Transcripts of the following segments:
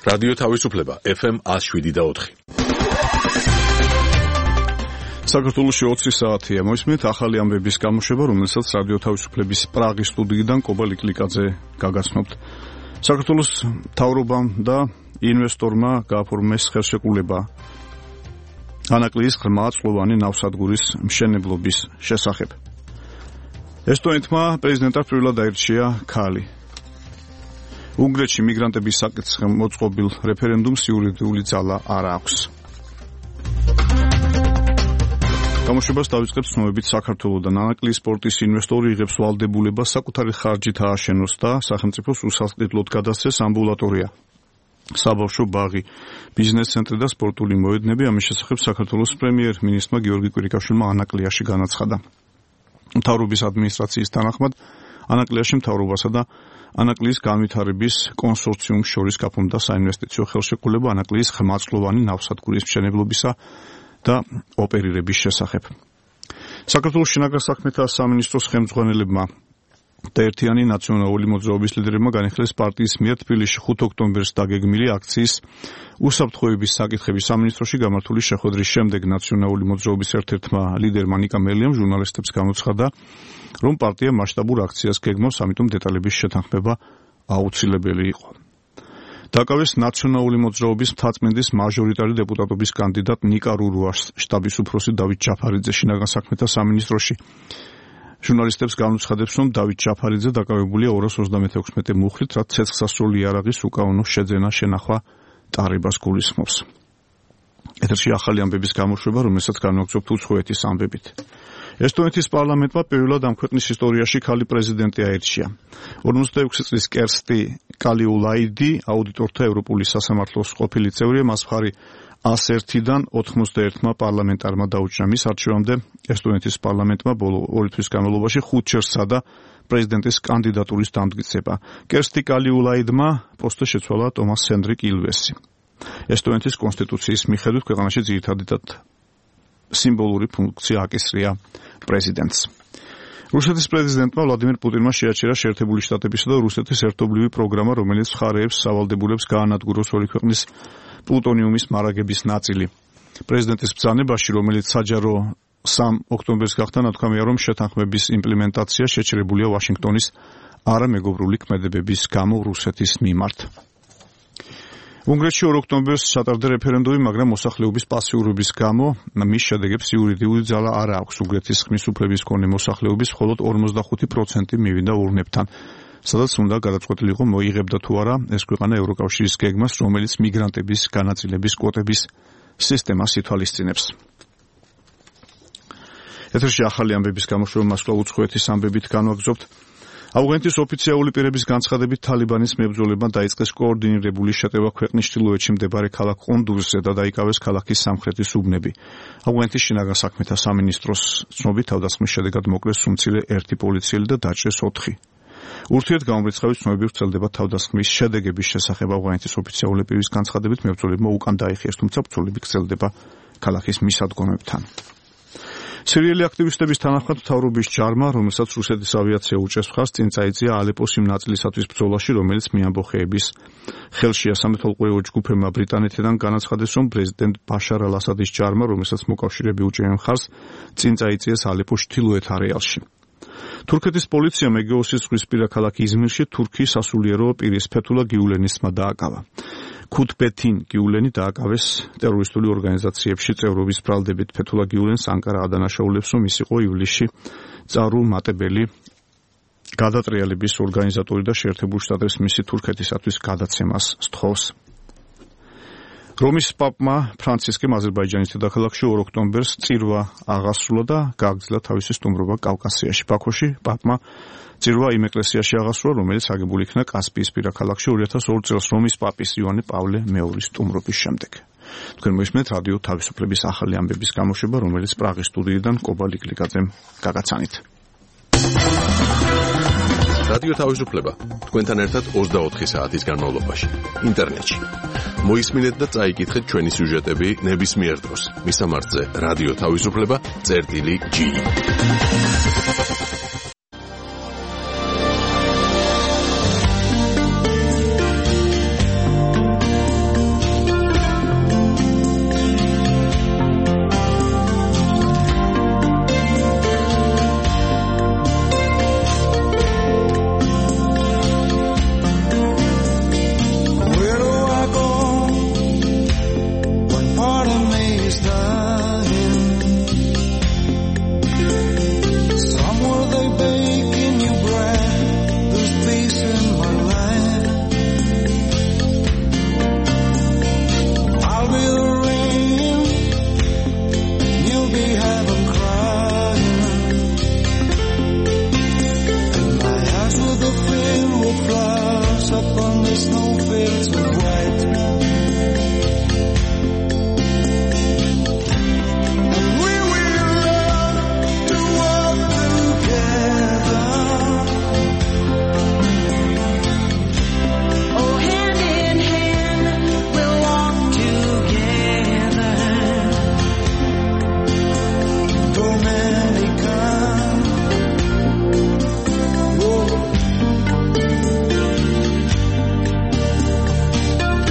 რადიო თავისუფლება FM 107.4. საქართველოში 20 საათია მოისმენთ ახალი ამბების გამოშვება, რომელსაც რადიო თავისუფლების პრაღის სტუდიიდან კობა ლიკლიკაძე გაგაცნობთ. საქართველოს მთავრობამ და ინვესტორმა გააფორმეს ხელშეკრულება ანაკლიის ღრმაწყლოვანი ნავსადგურის მშენებლობის შესახებ. ესტონეთმა პრეზიდენტად პირველად აირჩია ქალი. უნგრეთში მიგრანტების საკითხზე მოწყობილ რეფერენდუმს იურიდიული ძალა არ აქვს. გამოშვებას დავიწყებთ ცნობებით საქართველოდან. ანაკლიის პორტის ინვესტორი იღებს ვალდებულებას საკუთარი ხარჯით ააშენოს და სახელმწიფოს უსასყიდლოდ გადასცეს ამბულატორია, საბავშვო ბაღი, ბიზნეს ცენტრი და სპორტული მოედნები. ამის შესახებ საქართველოს პრემიერ-მინისტრმა გიორგი კვირიკაშვილმა ანაკლიაში განაცხადა. მთავრობის ადმინისტრაციის თანახმად ანაკლიაში მთავრობასა და ანაკლიის განვითარების კონსორციუმს შორის გაფორმდა საინვესტიციო ხელშეკრულება ანაკლიის ღრმაწყლოვანი ნავსადგურის მშენებლობისა და ოპერირების შესახებ. საქართველოს შინაგან საქმეთა სამინისტროს ხელმძღვანელებმა და ერთიანი ნაციონალური მოძრაობის ლიდერებმა განიხილეს პარტიის მიერ თბილისში 5 ოქტომბერს დაგეგმილი აქციის უსაფრთხოების საკითხების სამინისტროში გამართული შეხვედრის შემდეგ ნაციონალური მოძრაობის ერთ-ერთმა ლიდერმა ნიკა მელიამ ჟურნალისტებს გამოცხადა, რომ პარტია მასშტაბურ აქციას გეგმავს, ამიტომ დეტალების შეთანხმება აუცილებელი იყო. დაკავეს ნაციონალური მოძრაობის მთაწმინდის მაჟორიტარი დეპუტატობის კანდიდატ ნიკა რურუას შტაბის უფროსი დავით ჯაფარიძე შინაგან საქმეთა სამინისტროში. ჟურნალისტებს განუცხადებს, რომ დავით ჯაფარიძე დაკავებულია 236 მუხლით, რაც ცეცხლსასროლი იარაღის უკანონო შეძენა შენახვა ტარებას გულისხმობს. ეთერში ახალი ამბების გამოშვება, რომელსაც განვაგრძობთ უცხოეთის ამბებით. ესტონეთის პარლამენტმა პირველად ამ ქვეყნის ისტორიაში ქალი პრეზიდენტი აირჩია. 46 წლის კერსტი კალიულაიდი აუდიტორთა ევროპული სასამართლოს ყოფილი წევრია, მას მხარი 101-დან 91-მა პარლამენტარმა დაუჭრა. მის არჩევამდე ესტონეთის პარლამენტმა ბოლო 2 თვის განმავლობაში 5 ჯერ სცადა პრეზიდენტის კანდიდატურის დამტკიცება. კერსტი კალიულაიდმა პოსტზე შეცვალა ტომას ჰენდრიკ ილვესი. ესტონეთის კონსტიტუციის მიხედვით ქვეყანაში ძირითადად სიმბოლური ფუნქცია აკისრია პრეზიდენტს. რუსეთის პრეზიდენტმა ვლადიმერ პუტინმა შეაჩერა შეერთებული შტატებისა და რუსეთის ერთობლივი პროგრამა, რომელიც მხარეებს სავალდებულებს გაანადგუროს ორი ქვეყნის პლუტონიუმის მარაგების ნაწილი. პრეზიდენტის ბრძანებაში, რომელიც საჯარო 3 ოქტომბერს გახდა, ნათქვამია, რომ შეთანხმების იმპლემენტაცია შეჩერებულია ვაშინგტონის არამეგობრული ქმედებების გამო რუსეთის მიმართ. უნგრეთში 2 ოქტომბერს ჩატარდა რეფერენდუმი, მაგრამ მოსახლეობის პასიურობის გამო მის შედეგებს იურიდიული ძალა არ აქვს. უნგრეთის ხმის უფლების მქონე მოსახლეობის მხოლოდ 45% მივიდა ურნებთან, სადაც უნდა გადაწყვეტილიყო მოიღებდა თუ არა ეს ქვეყანა ევროკავშირის გეგმას, რომელიც მიგრანტების განაწილების კვოტების სისტემას ითვალისწინებს. ეთერში ახალი ამბების გამოშვება მასკვლავ უცხოეთის ამბებით განვაგრძობთ. ავღანეთის ოფიციალური პირების განცხადებით თალიბანის მებრძოლებმა დაიწყეს კოორდინირებული შეტევა ქვეყნის ჩრდილოეთში მდებარე ქალაქ ყუნდუზზე და დაიკავეს ქალაქის სამხრეთის უბნები. ავღანეთის შინაგან საქმეთა სამინისტროს ცნობით თავდასხმის შედეგად მოკლეს სუმცირე 1 პოლიციელი და დაჭრეს 4. ურთიერთგამომრიცხავი ცნობები ვრცელდება თავდასხმის შედეგების შესახებ. ავღანეთის ოფიციალური პირის განცხადებით მებრძოლებმა უკან დაიხიეს, თუმცა ბრძოლები გრძელდება ქალაქის მისადგომებთან. სირიელი აქტივისტების თანახმად მთავრობის ჯარმა, რომელსაც რუსეთის ავიაცია უჭერს მხარს, წინ წაიწია ალეპოს იმ ნაწილისათვის ბრძოლაში, რომელიც მეამბოხეების ხელშია. სამეთვალყურეო ჯგუფებმა ბრიტანეთიდან განაცხადეს, რომ პრეზიდენტ ბაშარ ალ-ასადის ჯარმა, რომელსაც მოკავშირეები უჭერენ მხარს, წინ წაიწიეს ალეპოს ჩრდილოეთ არეალში. თურქეთის პოლიციამ ეგეოსის ზღვისპირა ქალაქ იზმირში თურქიის სასულიერო პირის ფეთულა გიულენისმა დააკავა. ქუთბეთინ გიულენი დააკავეს ტერორისტული ორგანიზაციებში წევრობის ბრალდებით. ფეთულა გიულენს ანკარა ადანაშაულებს, რომ ის იყო ივლისში წარუმატებელი გადატრიალების ორგანიზატორი და შეერთებულ შტატებს მისი თურქეთისათვის გადაცემას სთხოვს. რომის პაპმა ფრანცისკემ აზერბაიჯანის დედაქალაქში 2 ოქტომბერს წირვა აღასრულა და გააგრძელა თავისი სტუმრობა კავკასიაში. ბაქოში პაპმა წირვა იმ ეკლესიაში აღასრულა, რომელიც აგებული იქნა კასპიისპირა ქალაქში 2002 წელს რომის პაპის იოანე პავლე მეორის სტუმრობის შემდეგ. თქვენ მოისმენთ რადიო თავისუფლების ახალი ამბების გამოშვება, რომელიც პრაღის სტუდიიდან კობა ლიკლიკაძემ გაგაცანით. რადიო თავისუფლება თქვენთან ერთად 24 საათის განმავლობაში ინტერნეტში. მოისმინეთ და წაიკითხეთ ჩვენი სიუჟეტები ნებისმიერ დროს. მისამართზე რადიო თავისუფლება.g. snow fades to white. And we will love to walk together. Oh, hand in hand, we'll walk together. Dominica. Whoa.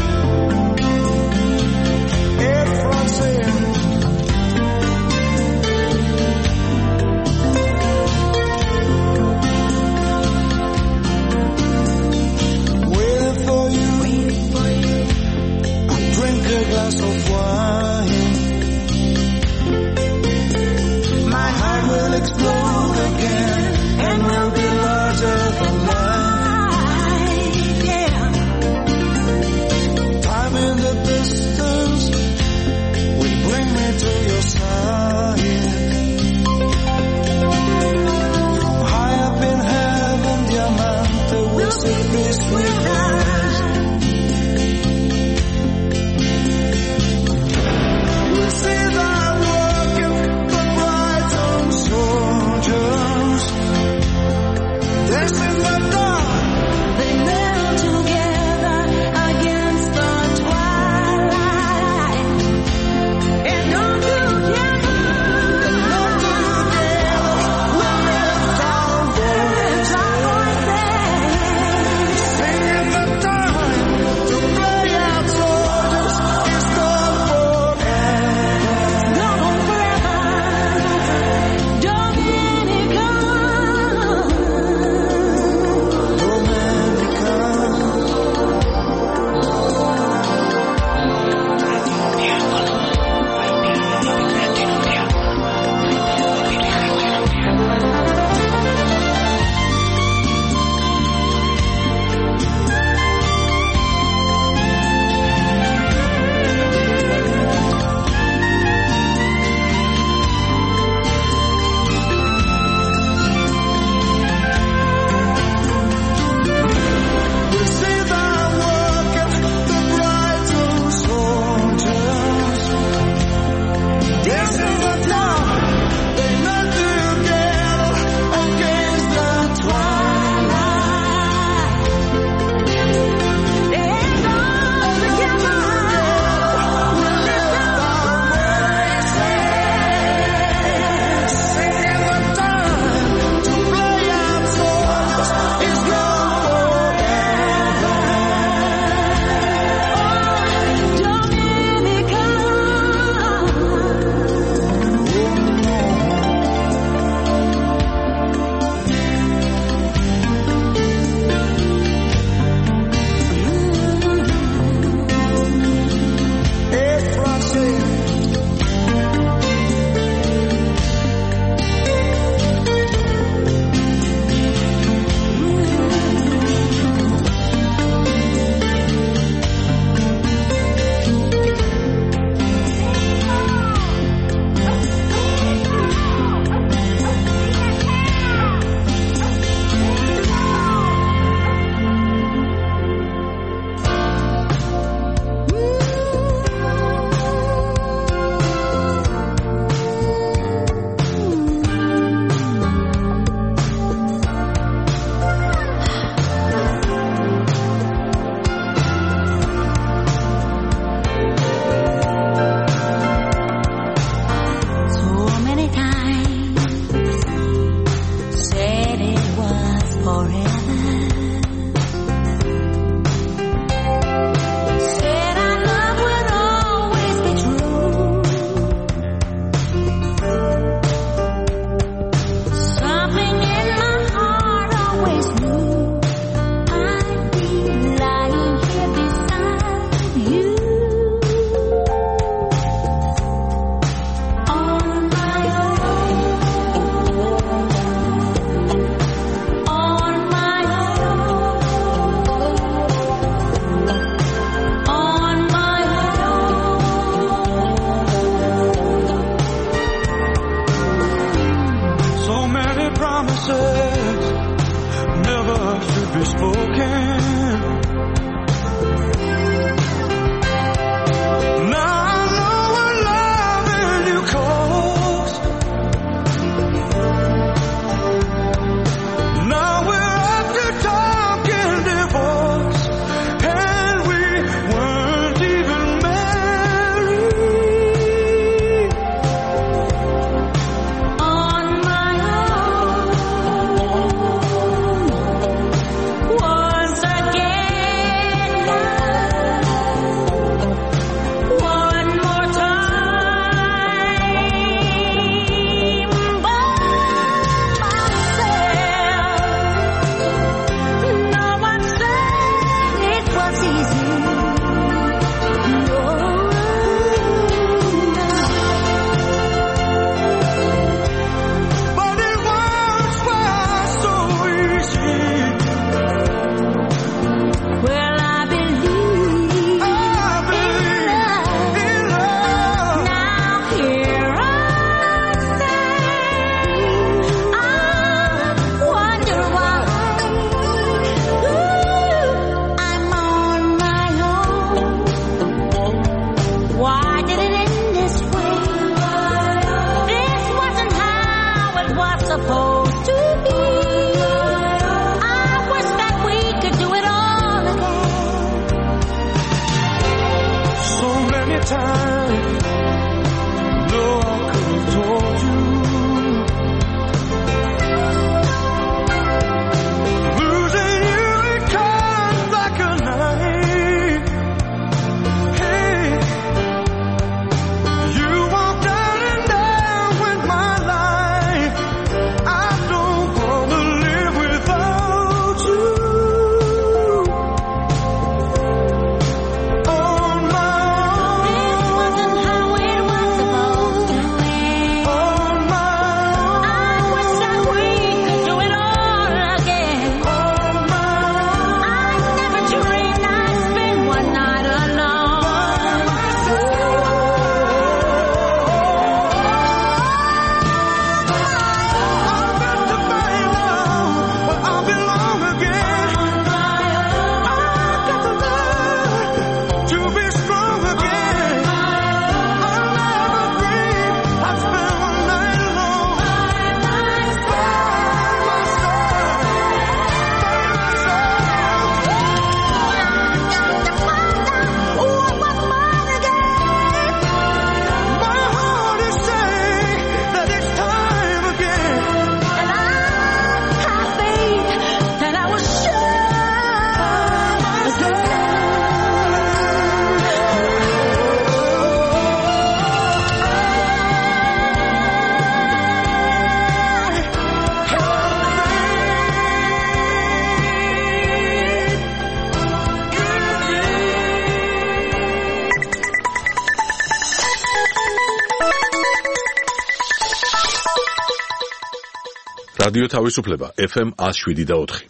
time. No, I could have told you. Losing you, it comes like a knife. Hey, you walked out and down with my life. I don't wanna live without you. On my This wasn't how it was supposed to end. on my I wish that we could do it all again. on my I never dreamed I'd spend one night alone. I've got to find out where I belong again. I've got to learn to be strong again. I never dreamed I'd spend one night alone. By myself. My heart is saying that it's time again. And I think that I was რადიო თავისუფლება FM 107.4.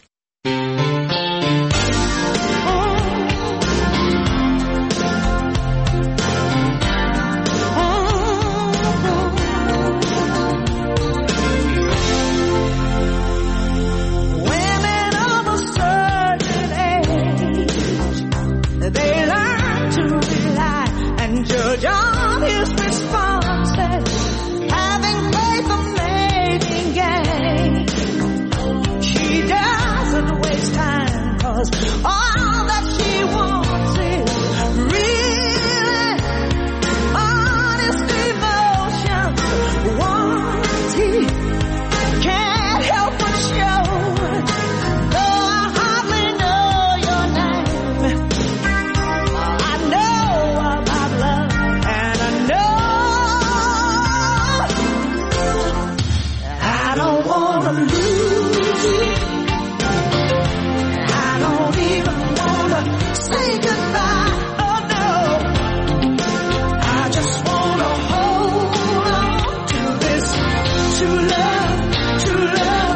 women of a certain age. They learn to rely and judge on his responses, having faith of making gain. She doesn't waste time, 'cause all that she wants is really honest devotion. Once he can't help but show, though I hardly know your name. I know about love, and I know I don't wanna lose you. I don't even wanna say goodbye. Oh no, I just wanna hold on to this true love, true love.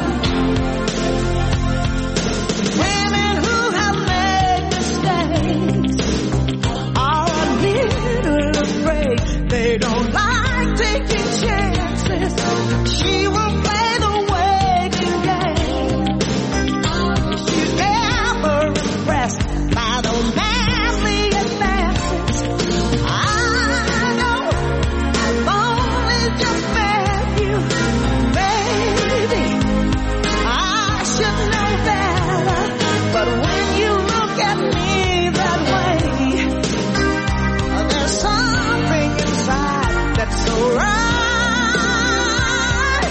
Women who have made mistakes are a little afraid. They don't like taking chances. She will play the waiting game. She's never impressed by those manly advances. I know I've only just met you, baby. I should know better, but when you look at me that way, there's something inside that's so right.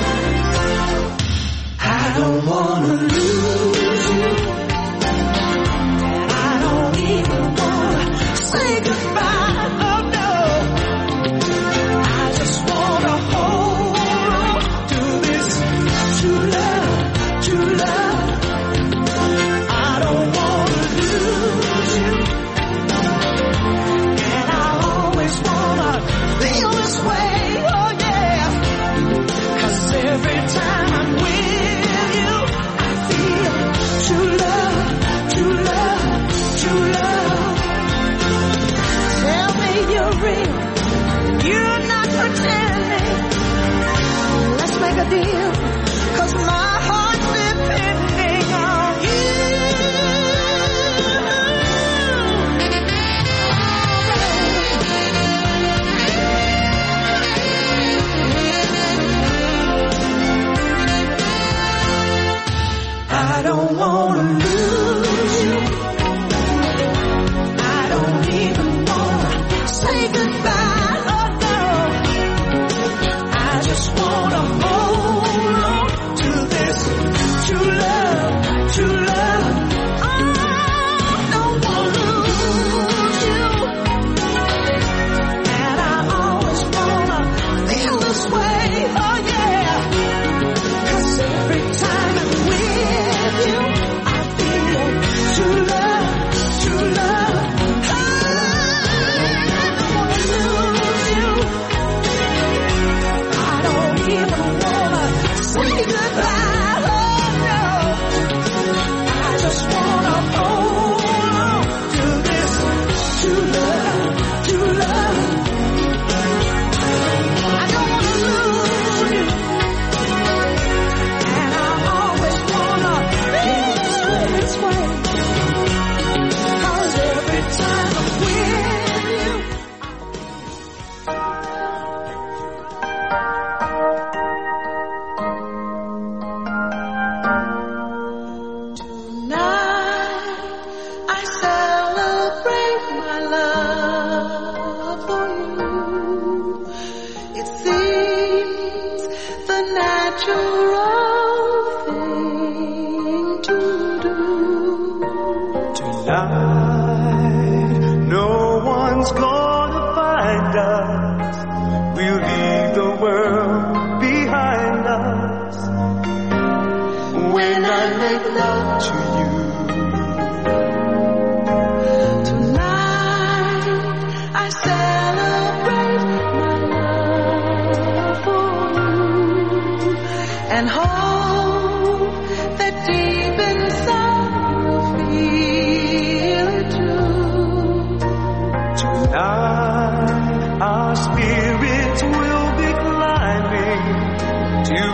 I don't wanna lose you, and I don't even wanna say goodbye. Oh no, I just wanna hold on to this true love, true love. I don't wanna lose you, and I always wanna feel this way. Oh yeah, 'cause every time I'm with you, I feel true love, true love, true love. Tell me you're real, you're not pretending. Let's make a deal, 'cause my heart's depending on you. I don't wanna lose you. I don't even wanna say goodbye.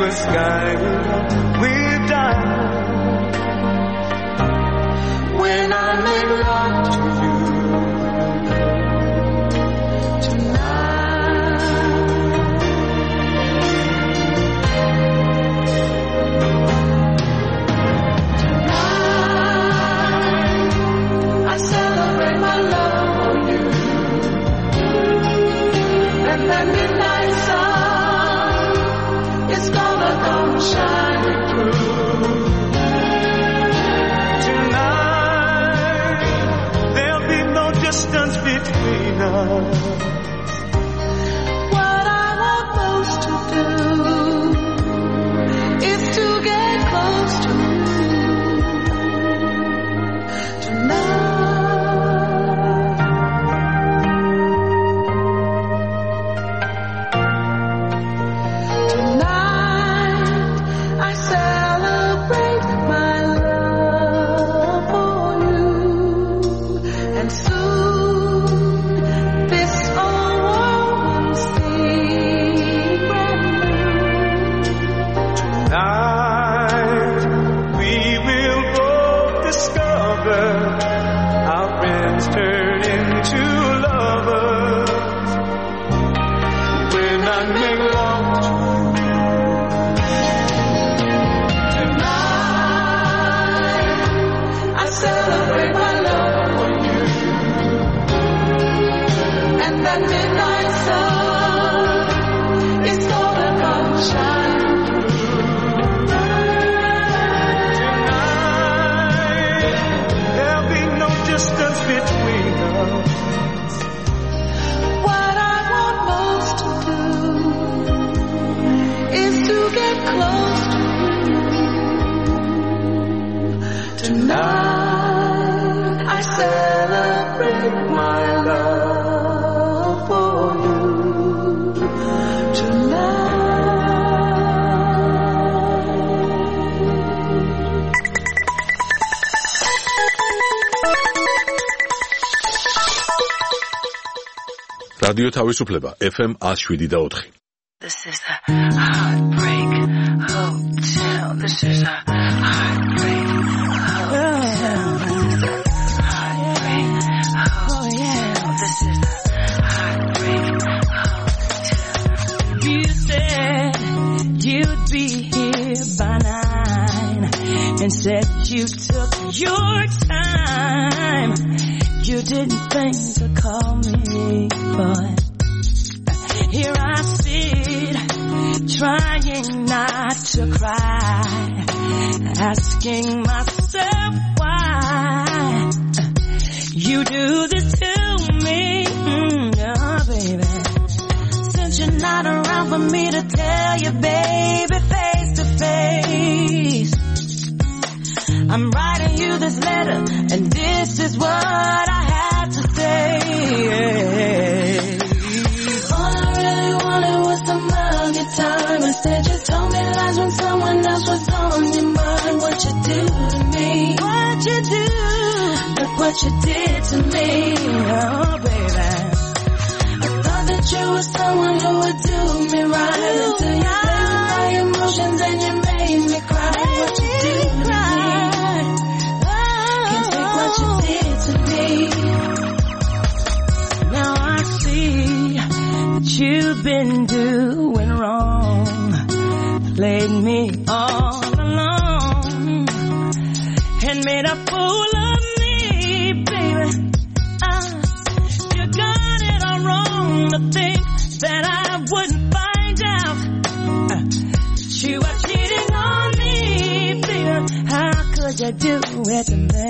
a sky with diamonds. When I make love to you tonight, I celebrate my love for you, and that midnight sun is gonna come shining through. Tonight there'll be no distance between us. What I want most to do is to get close to you tonight. რადიო თავისუფლება FM 107.4. This is a heartbreak hotel. This is a heartbreak hotel. Heartbreak hotel. This is a heartbreak hotel. You said you'd be here by 9 and said you took your time. You didn't think to call me, but here I sit, trying not to cry, asking myself why you do this to me, oh baby. Since you're not around for me to tell you, baby, face to face, I'm writing you this letter, and this is what I had to say. All I really wanted was some of your time. Instead, you told me lies when someone else was on your mind. What you do to me? What you do? Look what you did to me, oh baby. I thought that you were someone who would do me right until you played with my emotions and you made me cry. What you do to me? What you did to me. Now I see that you've been doing wrong, played me all along, and made a fool of me, baby. You got it all wrong to think that I wouldn't find out that you were cheating on me, baby. How could you do it to me?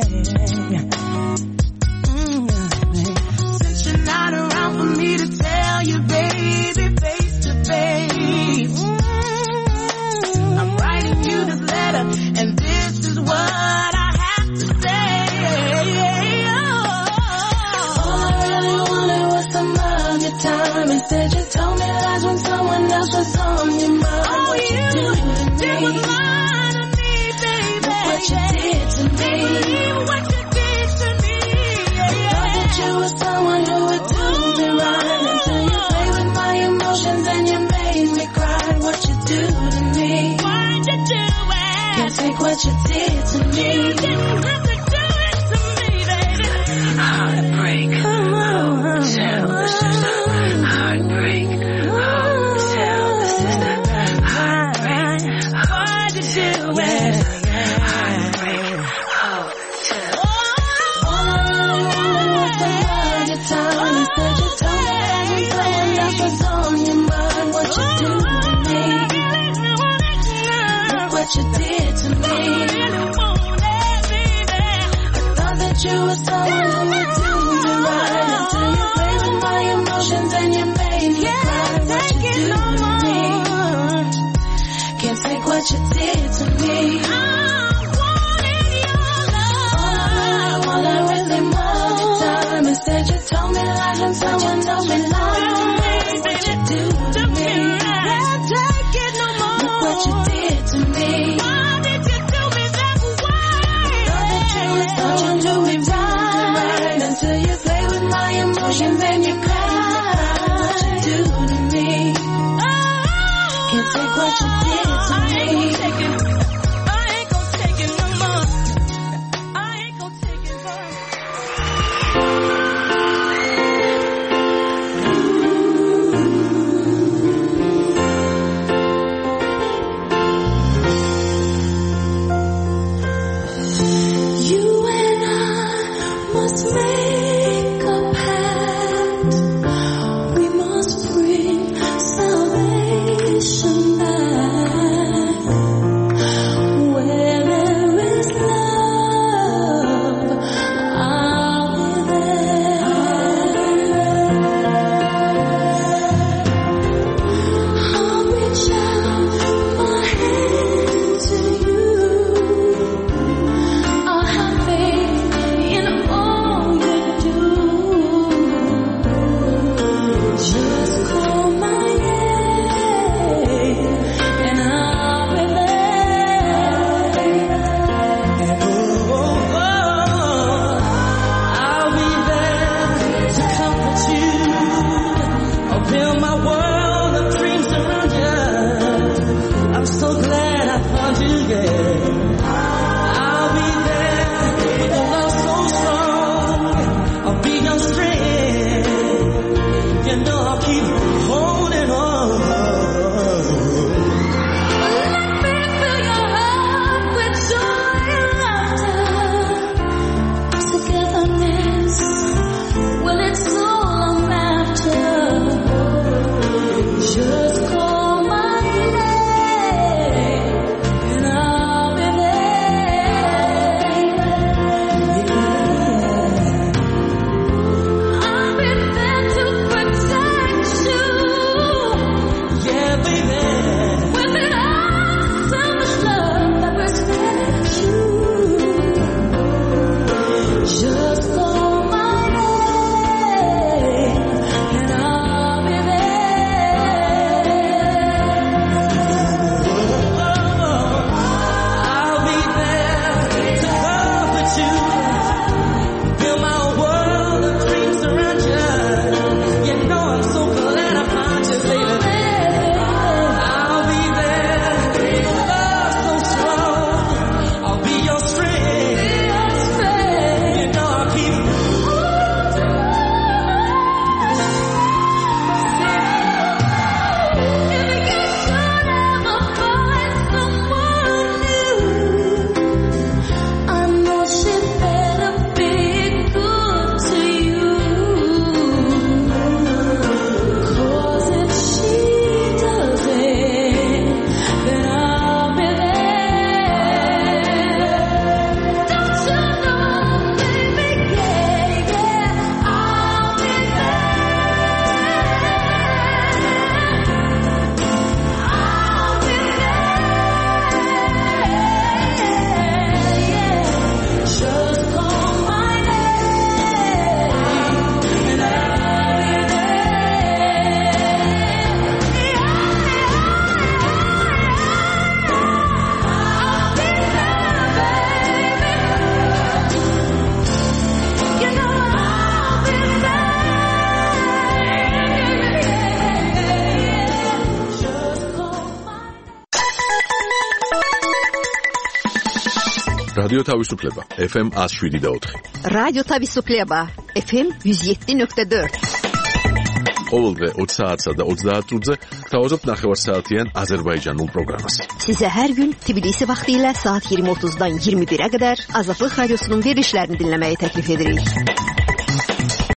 Since you're not around for me to tell you, baby, face to face, I'm writing you this letter, and this is what I have to say. All I really wanted was some of your time. Instead, you told me lies when someone else was on your mind. Oh, you did was lying to me, baby. Look what you did to me. What you did to me. I thought that you were someone who would do me right until you played with my emotions and you made me cry. What you do to me. heartbreak hotel. This is the heartbreak hotel. This is the heartbreak hotel. This is the heartbreak hotel. All I remember was the love you told me. Said you told me every time that was on your mind. What you do to me? Look what you did to me. You were someone who would do me right until you played with my emotions and you made me cry. What you do to me? Can't take what you did to me. All I really wanted the time. Instead you told me lies and someone told me lies to me. What you do to me? Can't take it no more. Look what you did to me. Until you play with my emotions and you cry. What you do to me? Can't take what you did to me. I ain't gonna take it no more. I ain't gonna take it no You and I must make a pact. We must bring salvation back. Where there is love, I'll be there. I'll reach out my hand to you. I'll have faith in all you do. Just call my name and I'll be there. I'll be there to comfort you. I'll build my world of dreams around you. I'm so glad I found you, yeah. I'll be there with a love so strong. I'll be your strength. You know I'll keep holding on. Let me fill your heart with joy and laughter. Togetherness, well, it's all I'm after. Just call my name and I'll be there. I'll be there to protect you. Yeah, baby. With an awesome love that respects you. Just call my name and I'll be there. I'll be there to comfort you. Build my world of dreams around you. You know I'm so glad I found you, baby. I'll be there with love so strong. I'll be your strength. You know I'll keep. If you should ever find someone new, I know she better be good to you. 'Cause if she doesn't, then I'll be there. Don't you know, baby, yeah, I'll be Just call my name and I'll be there. You know I'll be there. Just call my რადიო თავისუფლება FM 107.4. რადიო თავისუფლება FM 107.4. ყოველდღე 20 საათსა და 30 წუთზე გთავაზობთ ნახევარსაათიან აზერბაიჯანულ პროგრამას. Sizə hər gün Tbilisi vaxtı ilə saat 20:30-dan 21-ə qədər Azadlıq Radiosunun verilişlərini dinləməyi təklif edirik.